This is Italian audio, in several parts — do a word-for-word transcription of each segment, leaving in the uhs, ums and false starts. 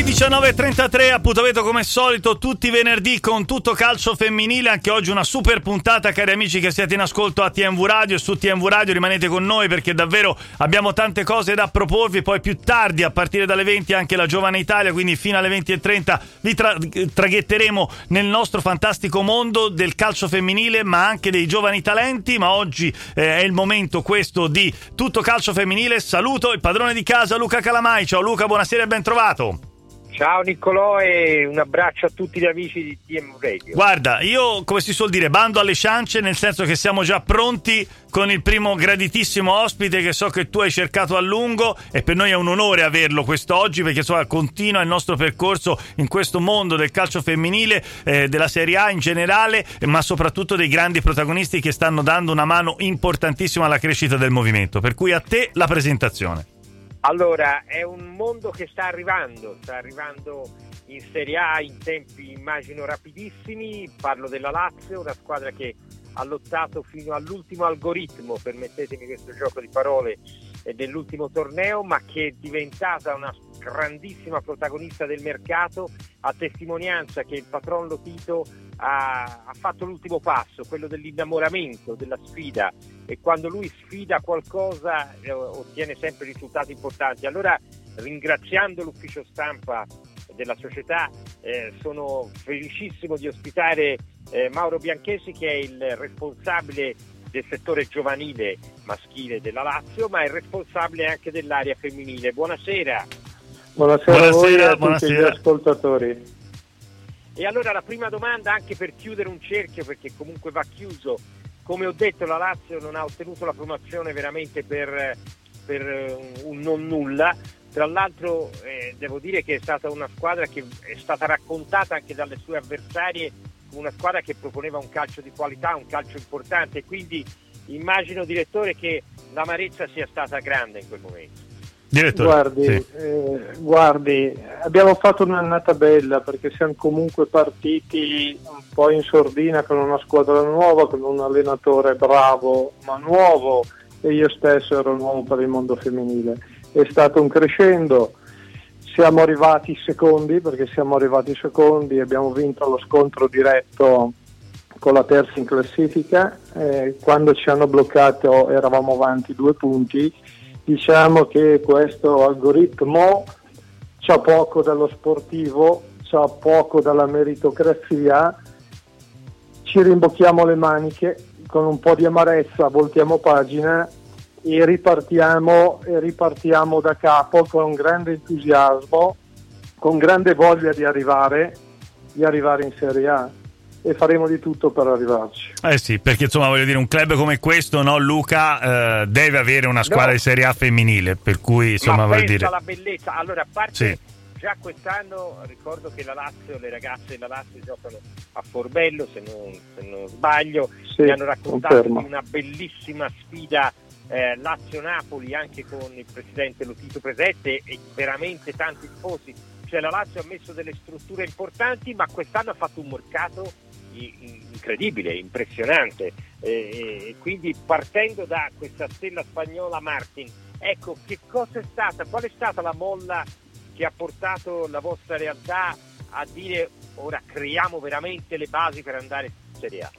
diciannove e trentatré, appuntamento come al solito tutti i venerdì con Tutto Calcio Femminile. Anche oggi una super puntata, cari amici che siete in ascolto a T M V Radio e su T M V Radio. Rimanete con noi perché davvero abbiamo tante cose da proporvi. Poi più tardi, a partire dalle venti, anche la Giovane Italia, quindi fino alle venti e trenta vi tra- traghetteremo nel nostro fantastico mondo del calcio femminile, ma anche dei giovani talenti. Ma oggi eh, è il momento questo di Tutto Calcio Femminile. Saluto il padrone di casa Luca Calamai. Ciao Luca, buonasera e ben trovato. Ciao Niccolò e un abbraccio a tutti gli amici di T M V Radio. Guarda, io, come si suol dire, bando alle ciance, nel senso che siamo già pronti con il primo graditissimo ospite che so che tu hai cercato a lungo, e per noi è un onore averlo quest'oggi, perché insomma continua il nostro percorso in questo mondo del calcio femminile, eh, della Serie A in generale, ma soprattutto dei grandi protagonisti che stanno dando una mano importantissima alla crescita del movimento. Per cui a te la presentazione. Allora, è un mondo che sta arrivando, sta arrivando in Serie A in tempi immagino rapidissimi. Parlo della Lazio, una squadra che ha lottato fino all'ultimo algoritmo, permettetemi questo gioco di parole, dell'ultimo torneo, ma che è diventata una grandissima protagonista del mercato, a testimonianza che il patron Lotito ha, ha fatto l'ultimo passo, quello dell'innamoramento, della sfida, e quando lui sfida qualcosa eh, ottiene sempre risultati importanti. Allora, ringraziando l'ufficio stampa della società, eh, sono felicissimo di ospitare eh, Mauro Bianchesi, che è il responsabile del settore giovanile maschile della Lazio, ma è responsabile anche dell'area femminile. Buonasera. Buonasera, buonasera a voi e a buonasera. tutti gli ascoltatori. E allora la prima domanda, anche per chiudere un cerchio, perché comunque va chiuso, come ho detto la Lazio non ha ottenuto la promozione veramente per, per un non nulla. Tra l'altro eh, devo dire che è stata una squadra che è stata raccontata anche dalle sue avversarie, una squadra che proponeva un calcio di qualità, un calcio importante, quindi immagino, direttore, che l'amarezza sia stata grande in quel momento. Direttore, guardi, sì. eh, guardi, abbiamo fatto un'annata bella perché siamo comunque partiti un po' in sordina con una squadra nuova, con un allenatore bravo ma nuovo, e io stesso ero nuovo per il mondo femminile. È stato un crescendo. Siamo arrivati secondi, perché siamo arrivati secondi, abbiamo vinto lo scontro diretto con la terza in classifica. Eh, quando ci hanno bloccato eravamo avanti due punti. Diciamo che questo algoritmo c'ha poco dallo sportivo, c'ha poco dalla meritocrazia. Ci rimbocchiamo le maniche, con un po' di amarezza voltiamo pagina e ripartiamo, e ripartiamo da capo con grande entusiasmo, con grande voglia di arrivare, di arrivare in Serie A, e faremo di tutto per arrivarci. Eh sì, perché insomma voglio dire, un club come questo, no Luca, eh, deve avere una squadra no. di Serie A femminile, per cui insomma ma voglio dire la bellezza. Allora, a parte sì. già quest'anno ricordo che la Lazio, le ragazze della Lazio giocano a Forbello, se non, se non sbaglio, sì, mi hanno raccontato confermo. di una bellissima sfida eh, Lazio-Napoli, anche con il presidente Lotito presente e veramente tanti tifosi. Cioè la Lazio ha messo delle strutture importanti, ma quest'anno ha fatto un mercato incredibile, impressionante, e eh, quindi partendo da questa stella spagnola Martin, ecco, che cosa è stata, qual è stata la molla che ha portato la vostra realtà a dire ora creiamo veramente le basi per andare in Serie A?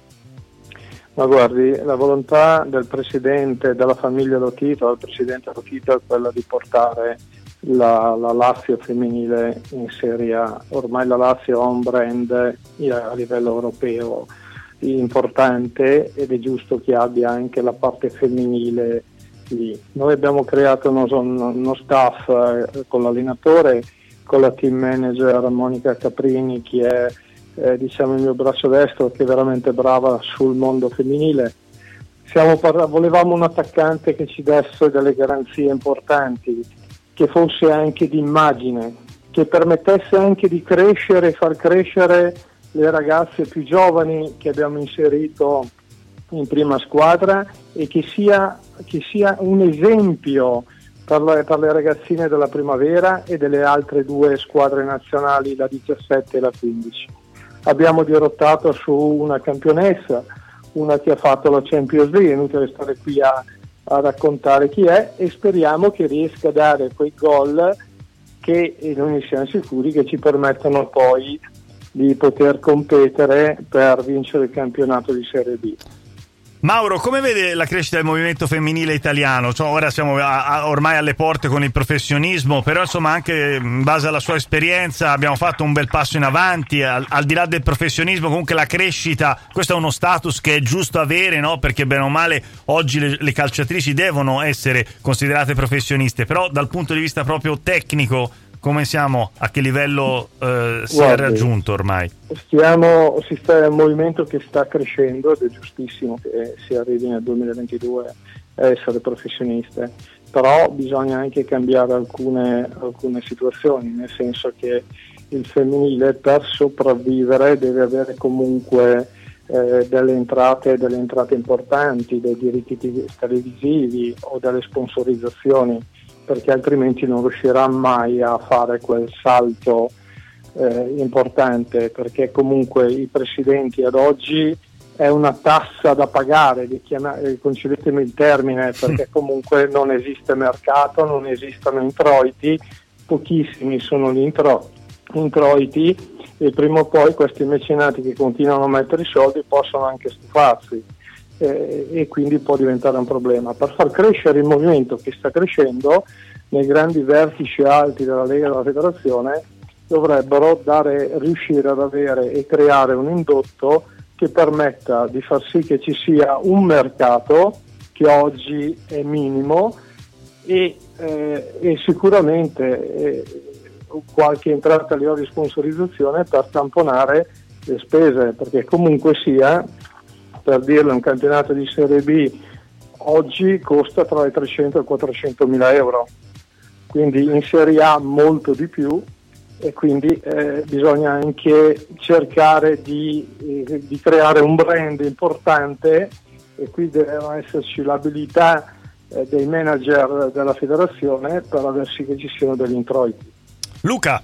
Ma guardi, la volontà del presidente, della famiglia Lotito, del presidente Lotito, è quella di portare la, la Lazio femminile in Serie A. Ormai la Lazio ha un brand a livello europeo importante ed è giusto che abbia anche la parte femminile lì. Noi abbiamo creato uno, uno staff eh, con l'allenatore, con la team manager Monica Caprini, che è eh, diciamo il mio braccio destro, che è veramente brava sul mondo femminile. Siamo par- volevamo un attaccante che ci desse delle garanzie importanti, che fosse anche di immagine, che permettesse anche di crescere e far crescere le ragazze più giovani che abbiamo inserito in prima squadra, e che sia, che sia un esempio per le, per le ragazzine della primavera e delle altre due squadre nazionali, la diciassette e la quindici. Abbiamo dirottato su una campionessa, una che ha fatto la Champions League, è inutile stare qui a a raccontare chi è, e speriamo che riesca a dare quei gol che noi siamo sicuri che ci permettono poi di poter competere per vincere il campionato di Serie B. Mauro, come vede la crescita del movimento femminile italiano? Cioè, ora siamo a, a, ormai alle porte con il professionismo, però insomma anche in base alla sua esperienza abbiamo fatto un bel passo in avanti, al, al di là del professionismo comunque la crescita, questo è uno status che è giusto avere, no? Perché bene o male oggi le, le calciatrici devono essere considerate professioniste, però dal punto di vista proprio tecnico come siamo? A che livello eh, si Guardi, è raggiunto ormai? Stiamo, si sta, è un movimento che sta crescendo ed è giustissimo che si arrivi nel duemilaventidue a essere professioniste, però bisogna anche cambiare alcune, alcune situazioni, nel senso che il femminile per sopravvivere deve avere comunque eh, delle entrate, delle entrate importanti, dei diritti televisivi o delle sponsorizzazioni, perché altrimenti non riuscirà mai a fare quel salto eh, importante, perché comunque i presidenti ad oggi è una tassa da pagare, di chiamare, concedetemi il termine, perché comunque non esiste mercato, non esistono introiti, pochissimi sono gli intro, introiti e prima o poi questi mecenati che continuano a mettere i soldi possono anche stufarsi. Eh, e quindi può diventare un problema. Per far crescere il movimento che sta crescendo nei grandi vertici alti della Lega e della Federazione dovrebbero dare, riuscire ad avere e creare un indotto che permetta di far sì che ci sia un mercato che oggi è minimo e, eh, e sicuramente eh, qualche entrata a livello di sponsorizzazione per tamponare le spese, perché comunque sia, per dirlo, un campionato di Serie B oggi costa tra i trecento e i quattrocento mila euro, quindi in Serie A molto di più, e quindi eh, bisogna anche cercare di, eh, di creare un brand importante, e qui deve esserci l'abilità eh, dei manager della federazione per aver sì che ci siano degli introiti. Luca,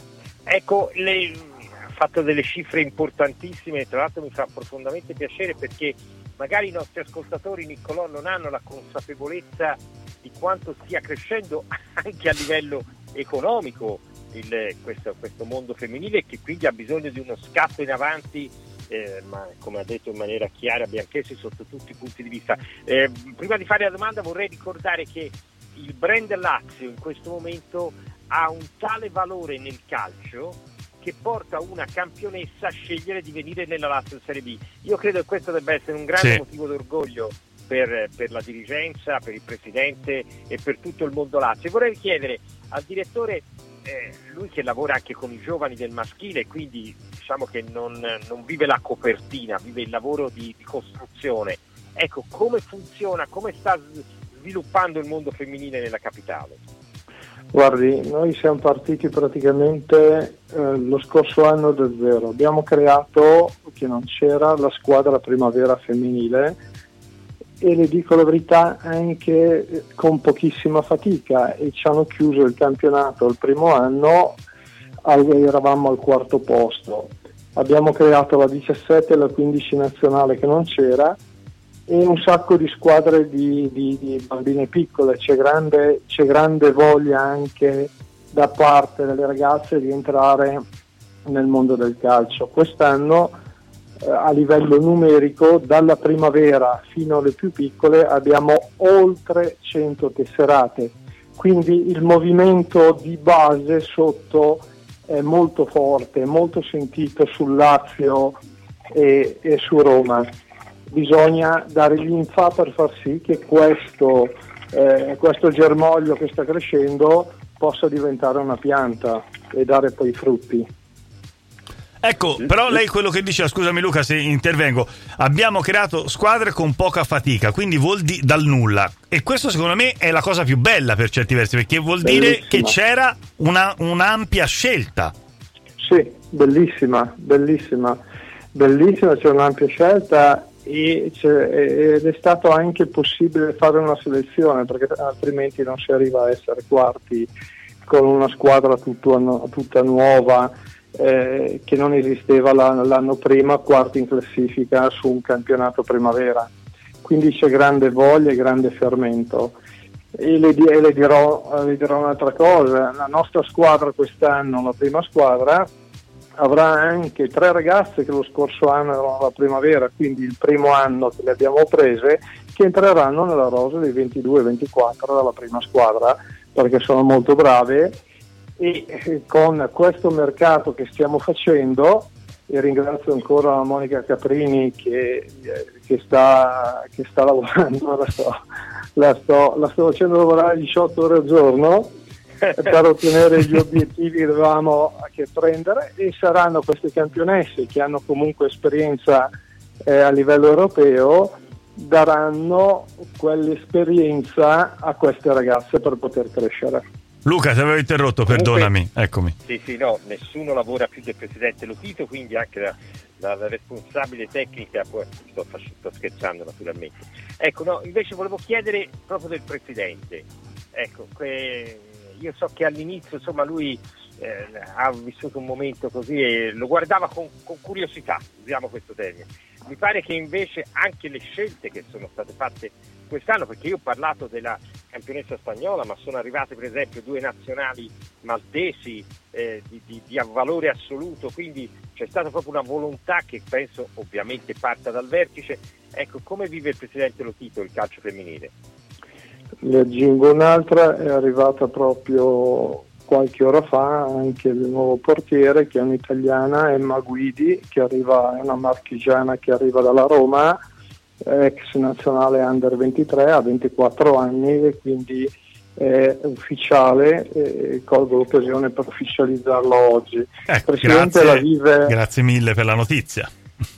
ecco, le... ha fatto delle cifre importantissime, tra l'altro mi fa profondamente piacere perché magari i nostri ascoltatori, Niccolò, non hanno la consapevolezza di quanto stia crescendo anche a livello economico il, questo, questo mondo femminile, che quindi ha bisogno di uno scatto in avanti, eh, ma come ha detto in maniera chiara Bianchessi sotto tutti i punti di vista. Eh, prima di fare la domanda vorrei ricordare che il brand Lazio in questo momento ha un tale valore nel calcio che porta una campionessa a scegliere di venire nella Lazio Serie B. Io credo che questo debba essere un grande sì. motivo d'orgoglio per, per la dirigenza, per il presidente e per tutto il mondo Lazio. E vorrei chiedere al direttore, eh, lui che lavora anche con i giovani del maschile, quindi diciamo che non, non vive la copertina, vive il lavoro di, di costruzione. Ecco, come funziona, come sta sviluppando il mondo femminile nella capitale? Guardi, noi siamo partiti praticamente eh, lo scorso anno da zero. Abbiamo creato, che non c'era, la squadra primavera femminile, e le dico la verità anche con pochissima fatica, e ci hanno chiuso il campionato il primo anno, eravamo al quarto posto. Abbiamo creato la diciassette e la quindici nazionale che non c'era, e un sacco di squadre di, di, di bambine piccole. C'è grande, c'è grande voglia anche da parte delle ragazze di entrare nel mondo del calcio. Quest'anno eh, a livello numerico, dalla primavera fino alle più piccole, abbiamo oltre cento tesserate, quindi il movimento di base sotto è molto forte, molto sentito sul Lazio e, e su Roma. Bisogna dare linfa per far sì che questo, eh, questo germoglio che sta crescendo possa diventare una pianta e dare poi frutti. Ecco, però lei quello che diceva, scusami Luca se intervengo, abbiamo creato squadre con poca fatica, quindi vuol dire dal nulla, e questo secondo me è la cosa più bella per certi versi, perché vuol bellissima. dire che c'era una, un'ampia scelta. Sì, bellissima, bellissima, bellissima, c'è un'ampia scelta. E ed è stato anche possibile fare una selezione, perché altrimenti non si arriva a essere quarti con una squadra tutto, tutta nuova eh, che non esisteva l'anno prima, quarti in classifica su un campionato primavera. Quindi c'è grande voglia e grande fermento. E le, e le, dirò, le dirò un'altra cosa: la nostra squadra quest'anno, la prima squadra, avrà anche tre ragazze che lo scorso anno erano alla primavera, quindi il primo anno che le abbiamo prese, che entreranno nella rosa dei ventidue ventiquattro della prima squadra, perché sono molto brave. E con questo mercato che stiamo facendo, e ringrazio ancora Monica Caprini che, che, sta, che sta lavorando, la sto, la, sto, la sto facendo lavorare diciotto ore al giorno per ottenere gli obiettivi che dovevamo che prendere, e saranno queste campionesse che hanno comunque esperienza eh, a livello europeo, daranno quell'esperienza a queste ragazze per poter crescere. Luca, ti avevo interrotto, perdonami, eccomi. Sì, sì, no, nessuno lavora più del presidente Lotito, quindi anche la, la, la responsabile tecnica, poi sto, sto scherzando naturalmente. Ecco, no, invece volevo chiedere proprio del presidente. Ecco, que, io so che all'inizio, insomma, lui eh, ha vissuto un momento così e lo guardava con, con curiosità, usiamo questo termine. Mi pare che invece anche le scelte che sono state fatte quest'anno, perché io ho parlato della campionessa spagnola, ma sono arrivate per esempio due nazionali maltesi eh, di, di, di valore assoluto, quindi c'è stata proprio una volontà che penso ovviamente parta dal vertice. Ecco, come vive il presidente Lotito il calcio femminile? Ne aggiungo un'altra, è arrivata proprio qualche ora fa anche il nuovo portiere, che è un'italiana, Emma Guidi, che arriva, è una marchigiana che arriva dalla Roma, ex nazionale under ventitré, ha ventiquattro anni e quindi è ufficiale, e colgo l'occasione per ufficializzarlo oggi. Eh, Presidente grazie, la vive... grazie mille per la notizia.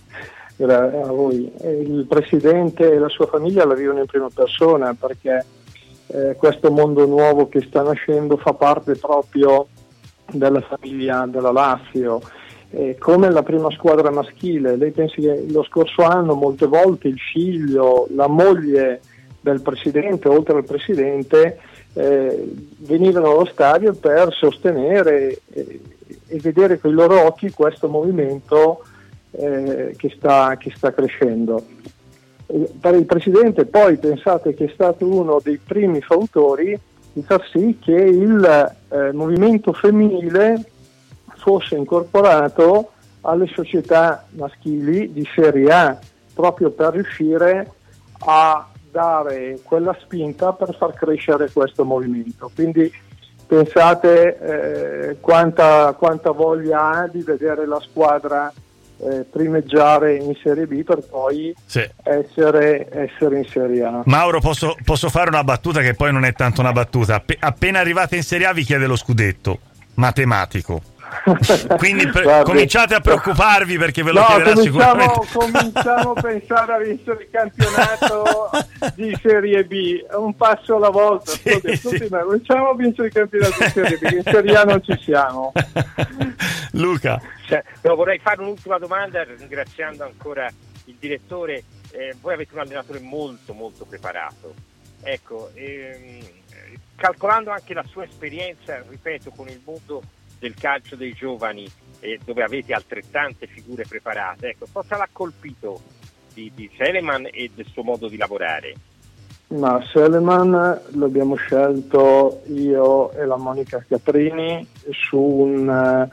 A voi. Il Presidente e la sua famiglia la vivono in prima persona, perché eh, questo mondo nuovo che sta nascendo fa parte proprio della famiglia della Lazio. Eh, come la prima squadra maschile, lei pensi che lo scorso anno molte volte il figlio, la moglie del Presidente, oltre al Presidente, eh, venivano allo stadio per sostenere eh, e vedere con i loro occhi questo movimento eh, che, sta, che sta crescendo. Eh, per il Presidente poi pensate che è stato uno dei primi fautori di far sì che il eh, movimento femminile fosse incorporato alle società maschili di Serie A, proprio per riuscire a dare quella spinta per far crescere questo movimento. Quindi pensate eh, quanta, quanta voglia ha di vedere la squadra eh, primeggiare in Serie B per poi sì. essere, essere in Serie A. Mauro, posso, posso fare una battuta che poi non è tanto una battuta? App- appena arrivate in Serie A vi chiede lo scudetto matematico. Quindi pre- Guardi, cominciate a preoccuparvi, perché ve lo no, chiederà cominciamo, sicuramente. cominciamo a pensare a vincere il campionato di Serie B, un passo alla volta. Sì, Ascolti, sì. ascolti, ma cominciamo a vincere il campionato di Serie B, in Serie A non ci siamo. Luca, Cioè, no, vorrei fare un'ultima domanda ringraziando ancora il direttore. Eh, voi avete un allenatore molto molto preparato, ecco, ehm, calcolando anche la sua esperienza, ripeto, con il mondo del calcio dei giovani, eh, dove avete altrettante figure preparate, ecco, cosa l'ha colpito di, di Seleman e del suo modo di lavorare? Ma Seleman l'abbiamo scelto io e la Monica Caprini su un,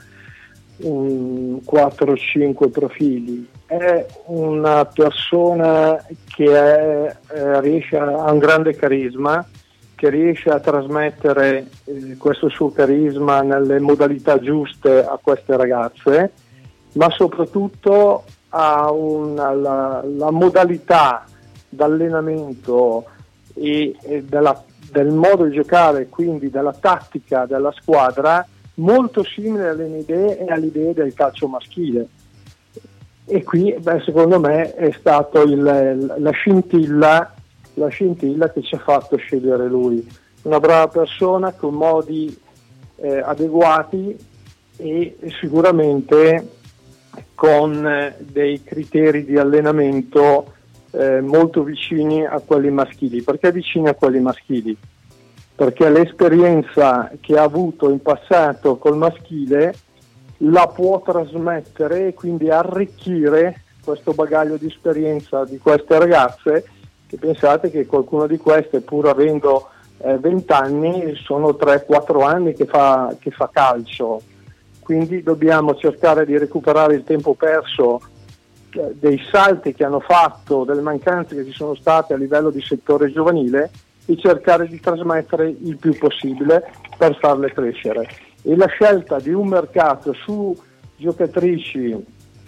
un quattro cinque profili. È una persona che è, eh, riesce a, ha un grande carisma, che riesce a trasmettere eh, questo suo carisma nelle modalità giuste a queste ragazze, ma soprattutto ha una, la, la modalità d'allenamento e, e della, del modo di giocare, quindi della tattica della squadra, molto simile alle mie idee e alle idee del calcio maschile. E qui, beh, secondo me è stato il, la scintilla la scintilla che ci ha fatto scegliere lui. Una brava persona con modi eh, adeguati e sicuramente con eh, dei criteri di allenamento eh, molto vicini a quelli maschili. Perché vicini a quelli maschili? Perché l'esperienza che ha avuto in passato col maschile la può trasmettere e quindi arricchire questo bagaglio di esperienza di queste ragazze, che pensate che qualcuno di queste, pur avendo venti anni sono tre quattro anni che fa, che fa calcio, quindi dobbiamo cercare di recuperare il tempo perso, dei salti che hanno fatto, delle mancanze che ci sono state a livello di settore giovanile, e cercare di trasmettere il più possibile per farle crescere. E la scelta di un mercato su giocatrici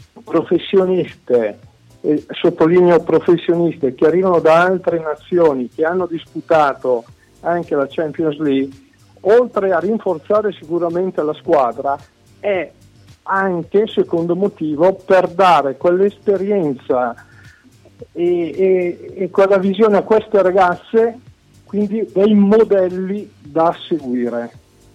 professioniste, e sottolineo professioniste, che arrivano da altre nazioni, che hanno disputato anche la Champions League, oltre a rinforzare sicuramente la squadra, è anche, secondo motivo, per dare quell'esperienza e, e, e quella visione a queste ragazze, quindi dei modelli da seguire.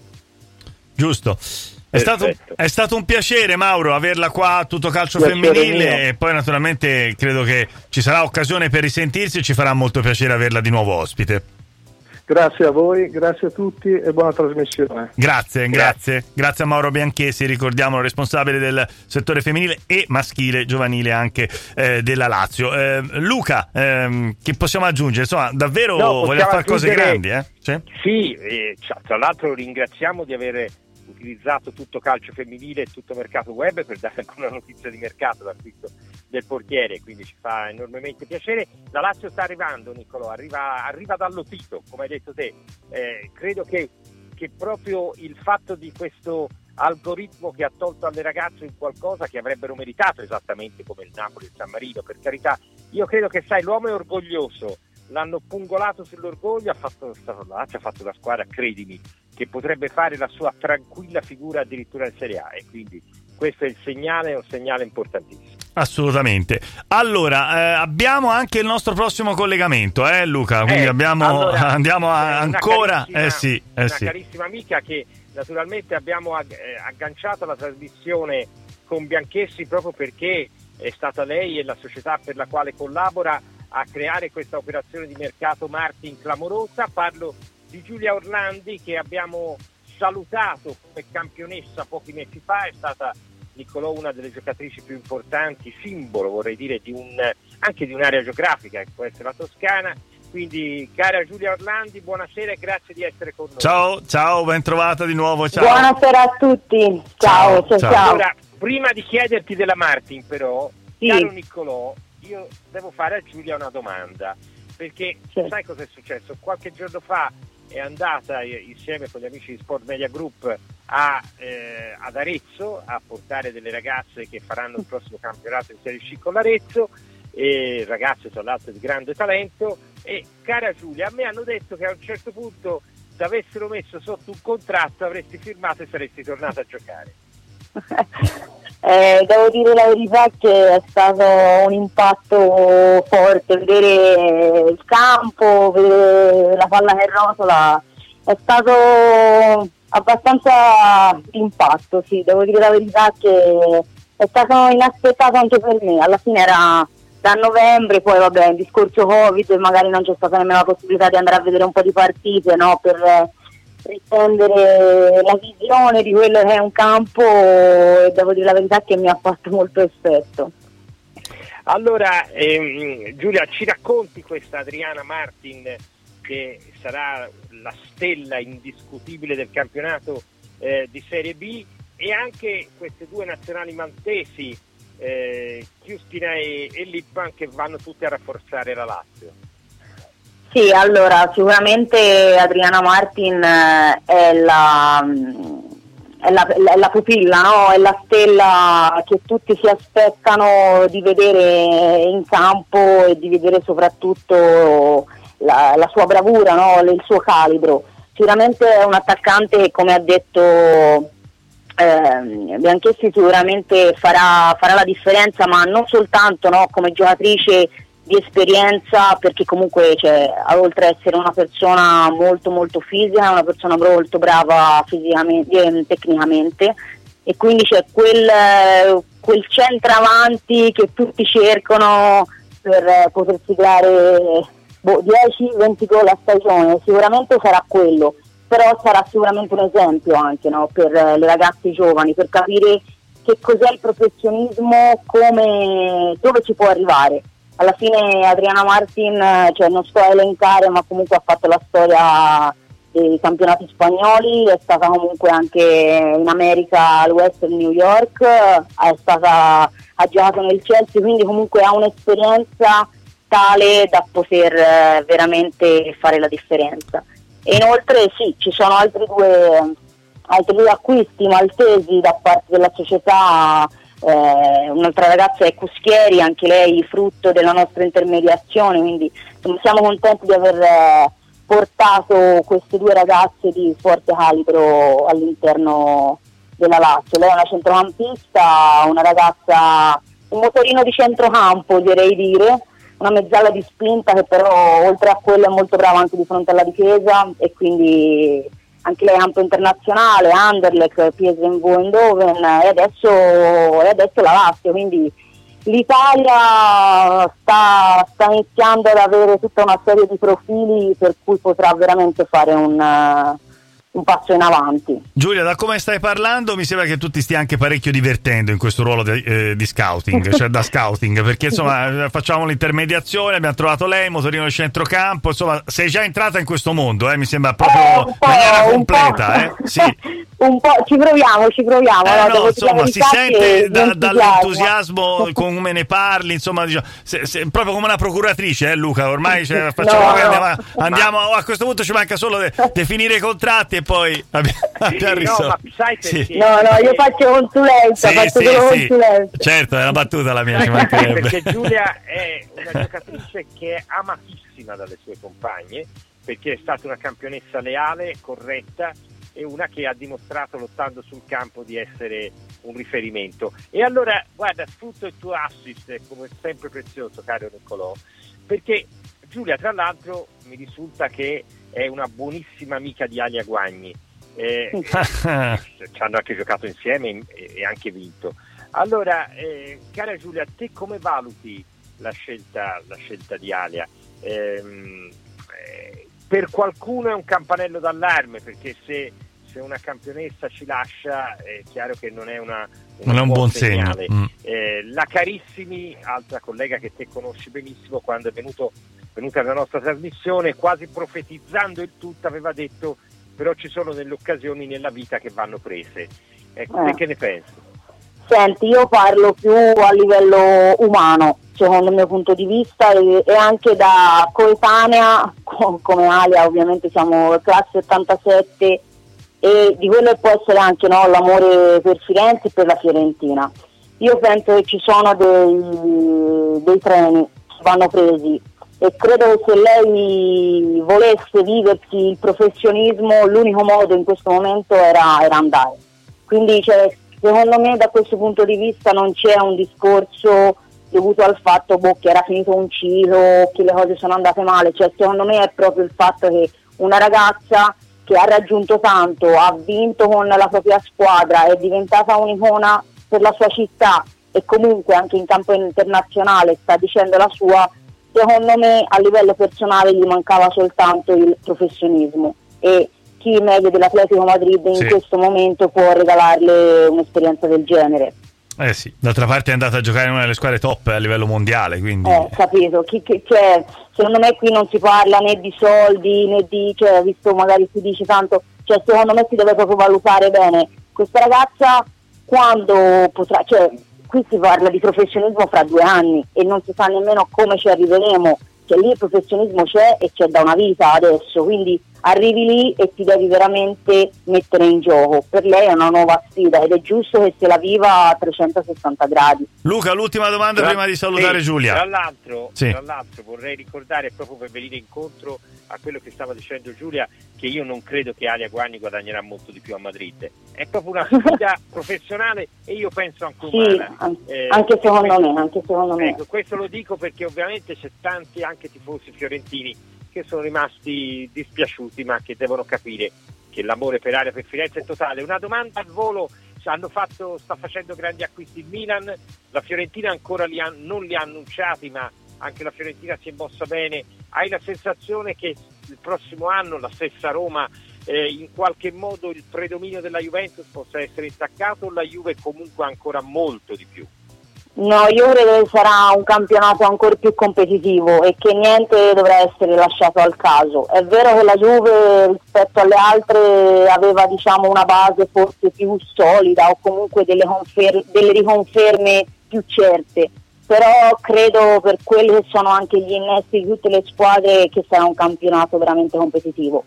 Giusto. È stato, è stato un piacere, Mauro, averla qua a Tutto Calcio Piacere Femminile mio. E poi naturalmente credo che ci sarà occasione per risentirsi e ci farà molto piacere averla di nuovo ospite. Grazie a voi, grazie a tutti e buona trasmissione. Grazie, grazie, grazie, grazie a Mauro Bianchessi, ricordiamo responsabile del settore femminile e maschile giovanile anche eh, della Lazio. Eh, Luca, ehm, che possiamo aggiungere? Insomma, davvero No, vogliamo fare cose aggiungere... grandi, eh? Sì, sì eh, tra l'altro ringraziamo di aver utilizzato Tutto Calcio Femminile e Tutto Mercato Web per dare anche una notizia di mercato d'acquisto del portiere, quindi ci fa enormemente piacere. La Lazio sta arrivando, Niccolò, arriva, arriva dallo Tito, come hai detto te. Eh, credo che, che proprio il fatto di questo algoritmo che ha tolto alle ragazze un qualcosa che avrebbero meritato, esattamente come il Napoli e il San Marino, per carità. Io credo che, sai, l'uomo è orgoglioso, l'hanno pungolato sull'orgoglio, ha fatto, la Lazio ha fatto la squadra, credimi, che potrebbe fare la sua tranquilla figura addirittura in Serie A, e quindi questo è il segnale, è un segnale importantissimo. assolutamente. Allora, eh, abbiamo anche il nostro prossimo collegamento, eh Luca, quindi Eh, abbiamo, allora, andiamo a, ancora, eh sì, eh una sì. carissima amica che naturalmente abbiamo ag- eh, agganciato alla trasmissione con Bianchessi proprio perché è stata lei e la società per la quale collabora a creare questa operazione di mercato Martin clamorosa. Parlo di Giulia Orlandi, che abbiamo salutato come campionessa pochi mesi fa. È stata, Niccolò, una delle giocatrici più importanti, simbolo vorrei dire di un, anche di un'area geografica che può essere la Toscana. Quindi, cara Giulia Orlandi, buonasera e grazie di essere con noi. Ciao, ciao, ben trovata di nuovo, ciao. Buonasera a tutti, ciao, ciao, Ciao, ciao. Allora, prima di chiederti della Martin, però, Sì. caro Niccolò, io devo fare a Giulia una domanda, perché Sì. sai cosa è successo? Qualche giorno fa è andata eh, insieme con gli amici di Sport Media Group a, eh, ad Arezzo a portare delle ragazze che faranno il prossimo campionato in Serie C con l'Arezzo, e ragazze tra l'altro di grande talento. E cara Giulia, a me hanno detto che a un certo punto ti avessero messo sotto un contratto, avresti firmato e saresti tornata a giocare. Eh, devo dire la verità che è stato un impatto forte, vedere il campo, vedere la palla che rotola, è stato abbastanza impatto, sì, devo dire la verità che è stato inaspettato anche per me. Alla fine era da novembre, poi vabbè, il discorso Covid, magari non c'è stata nemmeno la possibilità di andare a vedere un po' di partite, no, per riprendere la visione di quello che è un campo, e devo dire la verità che mi ha fatto molto effetto. Allora, ehm, Giulia, ci racconti questa Adriana Martin, che sarà la stella indiscutibile del campionato eh, di Serie B, e anche queste due nazionali maltesi, eh, Chiustina e, e Lippan, che vanno tutte a rafforzare la Lazio. Sì, allora sicuramente Adriana Martin eh, è la, è la, è la pupilla, no? È la stella che tutti si aspettano di vedere in campo, e di vedere soprattutto la, la sua bravura, no? Il suo calibro. Sicuramente è un attaccante che, come ha detto eh, Bianchessi, sicuramente farà, farà la differenza, ma non soltanto, no? Come giocatrice di esperienza, perché comunque, cioè, oltre ad essere una persona molto molto fisica, è una persona molto brava fisicamente, tecnicamente, e quindi c'è quel, quel centravanti che tutti cercano per potersi creare boh, dieci venti gol a stagione. Sicuramente sarà quello, però sarà sicuramente un esempio anche, no, per le ragazze giovani, per capire che cos'è il professionismo, come, dove ci può arrivare. alla fine Adriana Martin, cioè non sto a elencare, ma comunque ha fatto la storia dei campionati spagnoli, è stata comunque anche in America al Western New York, è stata, ha giocato nel Chelsea, quindi comunque ha un'esperienza tale da poter eh, veramente fare la differenza. E inoltre sì, ci sono altri due, altri due acquisti maltesi da parte della società, eh, un'altra ragazza è Cuschieri, anche lei frutto della nostra intermediazione, quindi insomma, siamo contenti di aver eh, portato queste due ragazze di forte calibro all'interno della Lazio. Lei è una centrocampista, una ragazza, un motorino di centrocampo direi dire, una mezzala di spinta che però oltre a quello è molto brava anche di fronte alla difesa, e quindi anche lei è campo internazionale, Anderlecht, P S V Eindhoven e adesso, e adesso la Lazio, quindi l'Italia sta, sta iniziando ad avere tutta una serie di profili per cui potrà veramente fare un, uh, un passo in avanti. Giulia, da come stai parlando mi sembra che tu ti stia anche parecchio divertendo in questo ruolo di, eh, di scouting, cioè da scouting, perché insomma facciamo l'intermediazione, abbiamo trovato lei, motorino di centrocampo, insomma sei già entrata in questo mondo, eh, mi sembra proprio eh, in maniera completa, eh? Sì. Un po', ci proviamo, ci proviamo. Eh, no, no, insomma, si sente da, dall'entusiasmo come ne parli, insomma, diciamo, se, se, proprio come una procuratrice, eh, Luca, ormai cioè, facciamo, no, andiamo, no. andiamo a questo punto ci manca solo di finire i contratti e poi abbiamo, abbiamo risolto. No, ma sai perché? Sì. No, no, io faccio consulenza, Sì, faccio sì, solo sì. consulenza. Certo, è una battuta la mia, ci mancherebbe. Perché Giulia è una giocatrice che è amatissima dalle sue compagne, perché è stata una campionessa leale, corretta, e una che ha dimostrato lottando sul campo di essere un riferimento. E allora, guarda, sfrutto il tuo assist come sempre prezioso, caro Niccolò, perché Giulia, tra l'altro, mi risulta che è una buonissima amica di Alia Guagni. Eh, ci hanno anche giocato insieme e, e anche vinto. Allora, eh, cara Giulia, te come valuti la scelta, la scelta di Alia? Ehm, eh, per qualcuno è un campanello d'allarme, perché se, se una campionessa ci lascia è chiaro che non è, una, non è un buon segno. segnale. Mm. Eh, la Carissimi, altra collega che te conosci benissimo, quando è venuto, venuta alla nostra trasmissione, quasi profetizzando il tutto, aveva detto però ci sono delle occasioni nella vita che vanno prese. Ecco, Eh. te che ne pensi? Senti, io parlo più a livello umano, secondo il mio punto di vista, e, e anche da coetanea, co- come Alia, ovviamente siamo classe ottantasette, e di quello può essere anche, no, l'amore per Firenze e per la Fiorentina. Io penso che ci sono dei, dei treni che vanno presi, e credo che se lei volesse viversi il professionismo, l'unico modo in questo momento era, era andare. Quindi, cioè, secondo me da questo punto di vista non c'è un discorso dovuto al fatto boh, che era finito un ciclo, che le cose sono andate male, cioè secondo me è proprio il fatto che una ragazza che ha raggiunto tanto, ha vinto con la propria squadra, è diventata un'icona per la sua città e comunque anche in campo internazionale sta dicendo la sua, secondo me a livello personale gli mancava soltanto il professionismo, e chi meglio dell'Atletico Madrid in sì. questo momento può regalarle un'esperienza del genere. Eh sì, d'altra parte è andata a giocare in una delle squadre top a livello mondiale, quindi... Eh, capito, chi, chi, cioè, secondo me qui non si parla né di soldi né di, cioè, visto magari si dice tanto, cioè secondo me si deve proprio valutare bene questa ragazza quando potrà, cioè qui si parla di professionismo fra due anni e non si sa nemmeno come ci arriveremo, cioè lì il professionismo c'è e c'è da una vita adesso, quindi arrivi lì e ti devi veramente mettere in gioco. Per lei è una nuova sfida ed è giusto che se la viva a trecentosessanta gradi. Luca, l'ultima domanda tra, prima di salutare sì, Giulia. Tra l'altro, sì. tra l'altro vorrei ricordare, proprio per venire incontro a quello che stava dicendo Giulia, che io non credo che Alia Guagni guadagnerà molto di più a Madrid. È proprio una sfida professionale e io penso anche umana. Sì, eh, anche secondo questo, me, anche secondo me. Ecco, questo lo dico perché ovviamente c'è tanti anche tifosi fiorentini che sono rimasti dispiaciuti, ma che devono capire che l'amore per Alia, per Firenze è totale. Una domanda al volo: hanno fatto, sta facendo grandi acquisti il Milan, la Fiorentina ancora li ha, non li ha annunciati, ma anche la Fiorentina si è mossa bene. Hai la sensazione che il prossimo anno la stessa Roma, eh, in qualche modo il predominio della Juventus possa essere intaccato, o la Juve comunque ancora molto di più? No, io credo che sarà un campionato ancora più competitivo e che niente dovrà essere lasciato al caso. È vero che la Juve rispetto alle altre aveva, diciamo, una base forse più solida o comunque delle, confer- delle riconferme più certe, però credo, per quelli che sono anche gli innesti di tutte le squadre, che sarà un campionato veramente competitivo.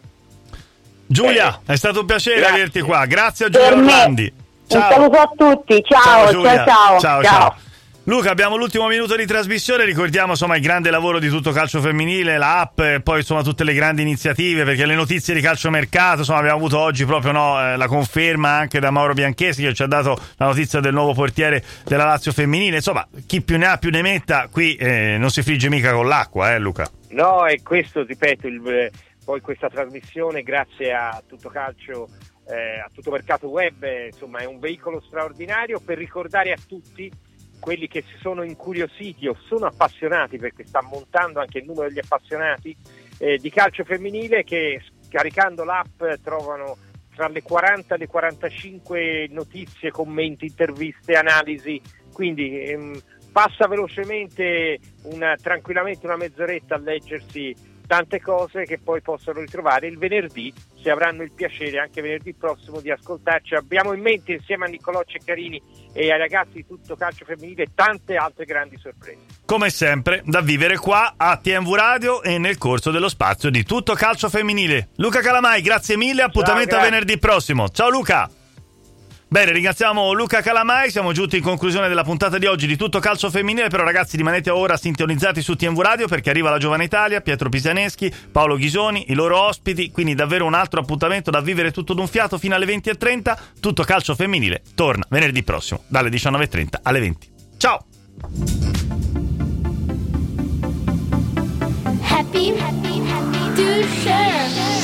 Giulia, è stato un piacere Grazie. averti qua. Grazie a Giulia Per me. Orlandi. Un saluto a tutti, ciao, Giulia. ciao, ciao, ciao, ciao. Luca, abbiamo l'ultimo minuto di trasmissione, ricordiamo insomma il grande lavoro di Tutto Calcio Femminile, la app, e poi insomma tutte le grandi iniziative, perché le notizie di calciomercato, insomma abbiamo avuto oggi proprio no, eh, la conferma anche da Mauro Bianchesi, che ci ha dato la notizia del nuovo portiere della Lazio femminile. Insomma, chi più ne ha più ne metta, qui eh, non si frigge mica con l'acqua, eh Luca? No, e questo, ripeto, il, poi questa trasmissione, grazie a Tutto Calcio, eh, a Tutto Mercato Web, eh, insomma è un veicolo straordinario per ricordare a tutti quelli che si sono incuriositi o sono appassionati, perché sta montando anche il numero degli appassionati eh, di calcio femminile, che scaricando l'app trovano tra le quaranta e le quarantacinque notizie, commenti, interviste, analisi, quindi ehm, passa velocemente una, tranquillamente una mezz'oretta a leggersi tante cose che poi possono ritrovare il venerdì, se avranno il piacere anche venerdì prossimo di ascoltarci. Abbiamo in mente, insieme a Niccolò Ceccarini e ai ragazzi di Tutto Calcio Femminile, tante altre grandi sorprese. Come sempre, da vivere qua a T M V Radio e nel corso dello spazio di Tutto Calcio Femminile. Luca Calamai, grazie mille, appuntamento Ciao, a venerdì prossimo. Ciao Luca! Bene, ringraziamo Luca Calamai, siamo giunti in conclusione della puntata di oggi di Tutto Calcio Femminile, però ragazzi rimanete ora sintonizzati su T M V Radio, perché arriva la Giovane Italia, Pietro Pisianeschi, Paolo Ghisoni, i loro ospiti, quindi davvero un altro appuntamento da vivere tutto d'un fiato fino alle venti e trenta. Tutto Calcio Femminile torna venerdì prossimo dalle diciannove e trenta alle venti. Ciao! Happy, happy, happy to share.